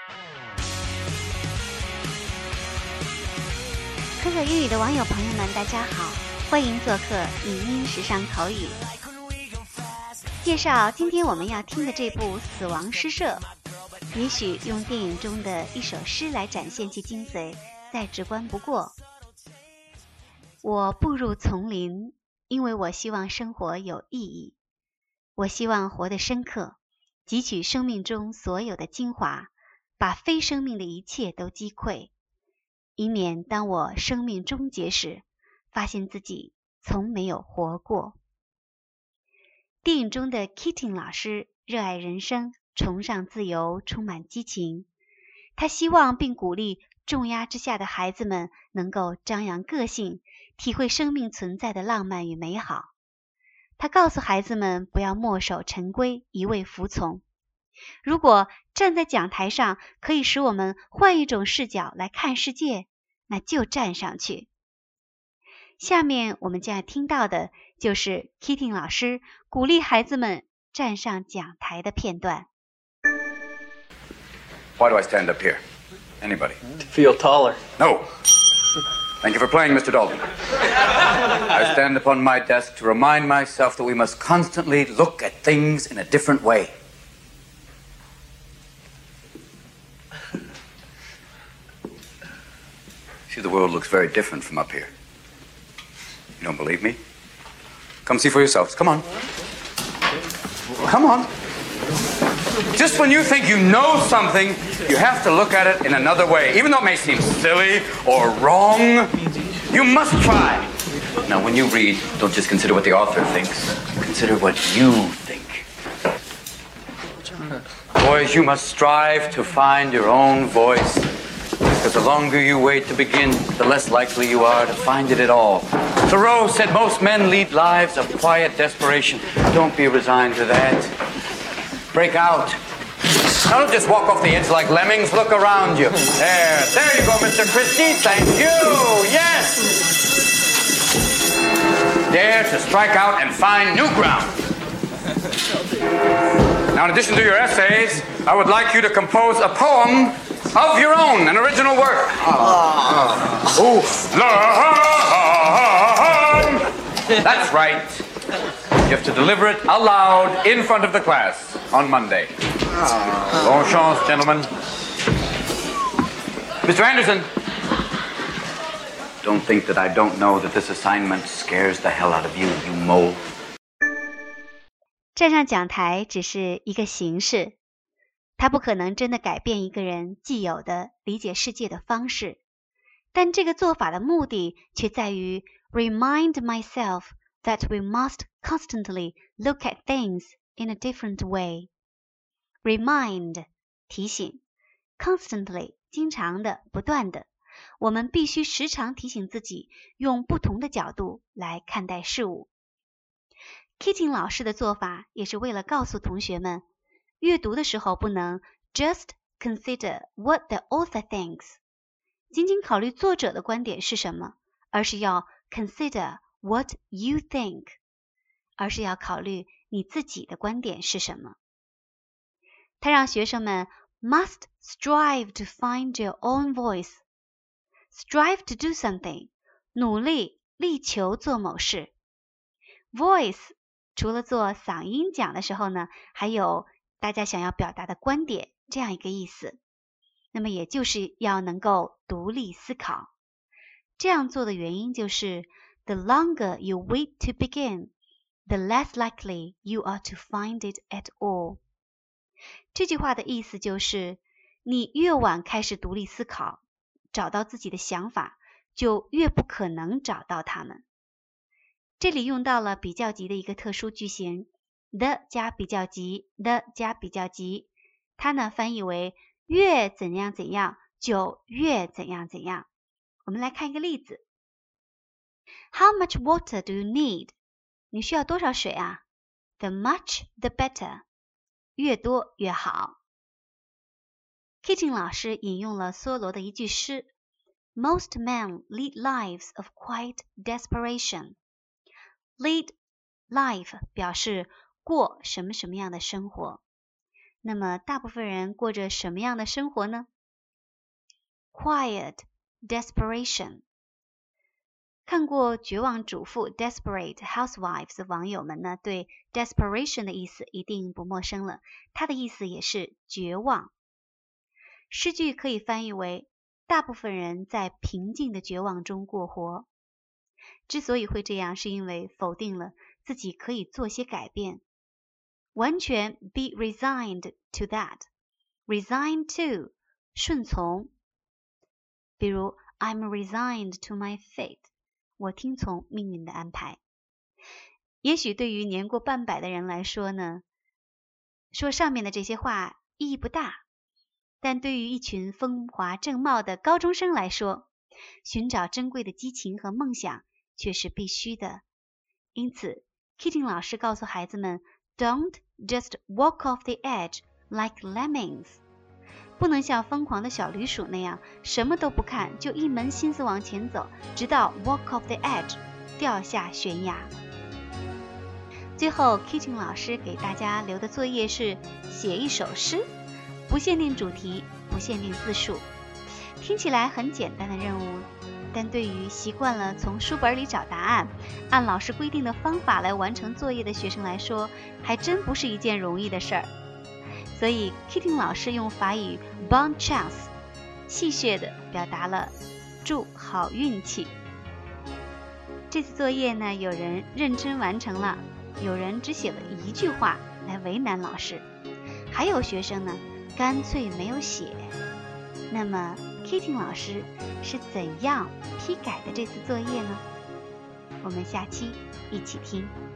可可英语的网友朋友们，大家好，欢迎做客影音时尚口语。介绍今天我们要听的这部《死亡诗社》，也许用电影中的一首诗来展现其精髓，再直观不过。我步入丛林，因为我希望生活有意义。我希望活得深刻，汲取生命中所有的精华，把非生命的一切都击溃，以免当我生命终结时，发现自己从没有活过。电影中的 Keating 老师热爱人生，崇尚自由，充满激情。他希望并鼓励重压之下的孩子们能够张扬个性，体会生命存在的浪漫与美好。他告诉孩子们不要墨守成规，一味服从。如果站在讲台上可以使我们换一种视角来看世界，那就站上去。下面我们将要听到的就是 Keating 老师鼓励孩子们站上讲台的片段。 Why do I stand up here? Anybody? To feel taller. No. Thank you for playing, Mr. Dalton. I stand upon my desk to remind myself that we must constantly look at things in a different way. See, the world looks very different from up here. You don't believe me? Come see for yourselves. Come on. Come on. Just when you think you know something, you have to look at it in another way. Even though it may seem silly or wrong, you must try. Now, when you read, don't just consider what the author thinks. Consider what you think. Boys, you must strive to find your own voice. Because the longer you wait to begin, the less likely you are to find it at all. Thoreau said most men lead lives of quiet desperation. Don't be resigned to that. Break out. Now don't just walk off the edge like lemmings. Look around you. There you go, Mr. Christie. Thank you. Yes. Dare to strike out and find new ground. Now, in addition to your essays, I would like you to compose a poem of your own, an original work. That's right. You have to deliver it aloud in front of the class on Monday. Bonne chance, gentlemen. Mr. Anderson. Don't think that I don't know that this assignment scares the hell out of you, you mole. 站上讲台只是一个形式，它不可能真的改变一个人既有的理解世界的方式，但这个做法的目的却在于 remind myself that we must constantly look at things in a different way. Remind 提醒， constantly 经常的，不断的，我们必须时常提醒自己，用不同的角度来看待事物。Keating 老师的做法也是为了告诉同学们，阅读的时候不能 just consider what the author thinks， 仅仅考虑作者的观点是什么，而是要 consider what you think， 而是要考虑你自己的观点是什么。他让学生们 must strive to find your own voice. Strive to do something， 努力力求做某事。Voice 除了做嗓音讲的时候呢，还有大家想要表达的观点这样一个意思。那么也就是要能够独立思考。这样做的原因就是 the longer you wait to begin, the less likely you are to find it at all。 这句话的意思就是你越晚开始独立思考，找到自己的想法，就越不可能找到它们。这里用到了比较级的一个特殊句型 the 加比较级 the 加比较级，它呢翻译为越怎样怎样就越怎样怎样。我们来看一个例子。 How much water do you need？ 你需要多少水啊？ The much the better， 越多越好。 Keating 老师引用了梭罗的一句诗 Most men lead lives of quiet desperation。 Lead life 表示过什么什么样的生活。 那么大部分人过着什么样的生活呢？ Quiet desperation。 看过《绝望主妇》Desperate Housewives 的网友们呢，对 desperation 的意思一定不陌生了，它的意思也是绝望。诗句可以翻译为大部分人在平静的绝望中过活。之所以会这样，是因为否定了自己可以做些改变，完全 be resigned to that。 Resigned to 顺从，比如 I'm resigned to my fate， 我听从命运的安排。也许对于年过半百的人来说呢，说上面的这些话意义不大，但对于一群风华正茂的高中生来说，寻找珍贵的激情和梦想却是必须的。因此 Keating 老师告诉孩子们 Don't just walk off the edge like lemmings， 不能像疯狂的小驴鼠那样什么都不看，就一门心思往前走，直到 walk off the edge， 掉下悬崖。最后 Keating 老师给大家留的作业是写一首诗，不限定主题，不限定字数。听起来很简单的任务，但对于习惯了从书本里找答案，按老师规定的方法来完成作业的学生来说，还真不是一件容易的事儿。所以 Keating 老师用法语 Bonne chance 戏谑地表达了祝好运气。这次作业呢，有人认真完成了，有人只写了一句话来为难老师，还有学生呢干脆没有写。那么 Keating 老师是怎样批改的这次作业呢？我们下期一起听。